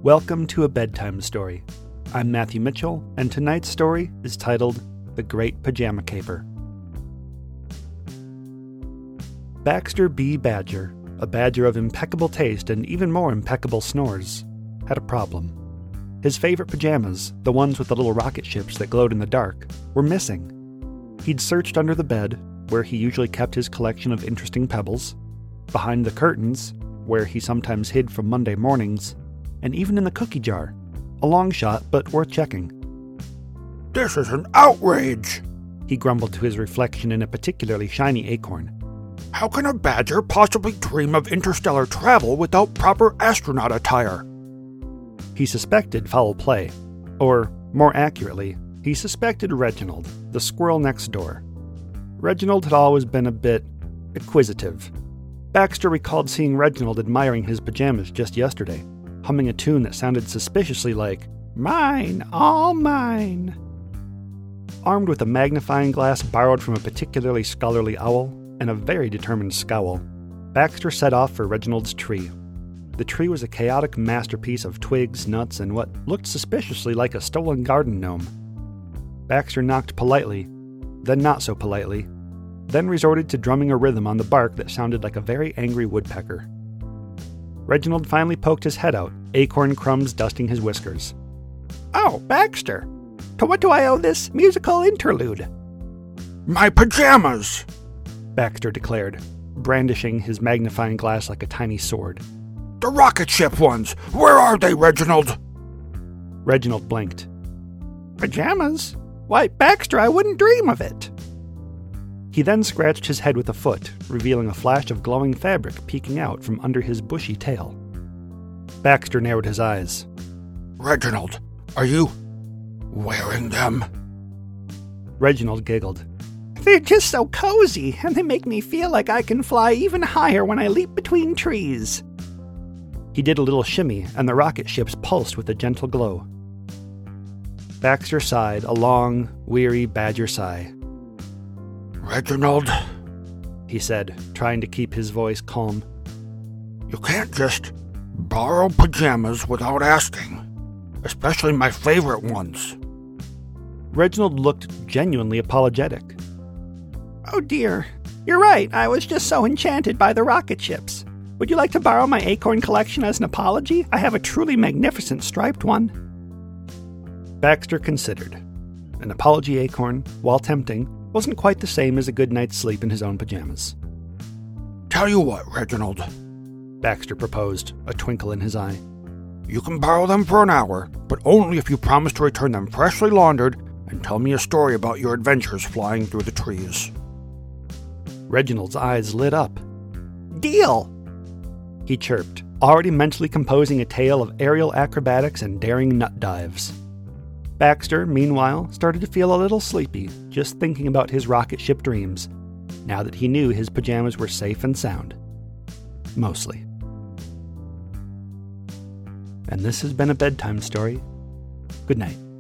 Welcome to A Bedtime Story. I'm Matthew Mitchell, and tonight's story is titled The Great Pajama Caper. Baxter B. Badger, a badger of impeccable taste and even more impeccable snores, had a problem. His favorite pajamas, the ones with the little rocket ships that glowed in the dark, were missing. He'd searched under the bed, where he usually kept his collection of interesting pebbles, behind the curtains, where he sometimes hid from Monday mornings, and even in the cookie jar, a long shot but worth checking. "This is an outrage," he grumbled to his reflection in a particularly shiny acorn. "How can a badger possibly dream of interstellar travel without proper astronaut attire?" He suspected foul play, or, more accurately, he suspected Reginald, the squirrel next door. Reginald had always been a bit acquisitive. Baxter recalled seeing Reginald admiring his pajamas just yesterday, humming a tune that sounded suspiciously like, "Mine, all mine." Armed with a magnifying glass borrowed from a particularly scholarly owl and a very determined scowl, Baxter set off for Reginald's tree. The tree was a chaotic masterpiece of twigs, nuts, and what looked suspiciously like a stolen garden gnome. Baxter knocked politely, then not so politely, then resorted to drumming a rhythm on the bark that sounded like a very angry woodpecker. Reginald finally poked his head out, acorn crumbs dusting his whiskers. "Oh, Baxter, to what do I owe this musical interlude?" "My pajamas!" Baxter declared, brandishing his magnifying glass like a tiny sword. "The rocket ship ones! Where are they, Reginald?" Reginald blinked. "Pajamas? Why, Baxter, I wouldn't dream of it." He then scratched his head with a foot, revealing a flash of glowing fabric peeking out from under his bushy tail. Baxter narrowed his eyes. "Reginald, are you wearing them?" Reginald giggled. "They're just so cozy, and they make me feel like I can fly even higher when I leap between trees." He did a little shimmy, and the rocket ships pulsed with a gentle glow. Baxter sighed, a long, weary badger sigh. "Reginald," he said, trying to keep his voice calm, "you can't just borrow pajamas without asking, especially my favorite ones." Reginald looked genuinely apologetic. "Oh dear, you're right, I was just so enchanted by the rocket ships. Would you like to borrow my acorn collection as an apology? I have a truly magnificent striped one." Baxter considered. An apology acorn, while tempting, wasn't quite the same as a good night's sleep in his own pajamas. "Tell you what, Reginald," Baxter proposed, a twinkle in his eye. "You can borrow them for an hour, but only if you promise to return them freshly laundered and tell me a story about your adventures flying through the trees." Reginald's eyes lit up. "Deal!" he chirped, already mentally composing a tale of aerial acrobatics and daring nut dives. Baxter, meanwhile, started to feel a little sleepy, just thinking about his rocket ship dreams, now that he knew his pajamas were safe and sound. Mostly. And this has been A Bedtime Story. Good night.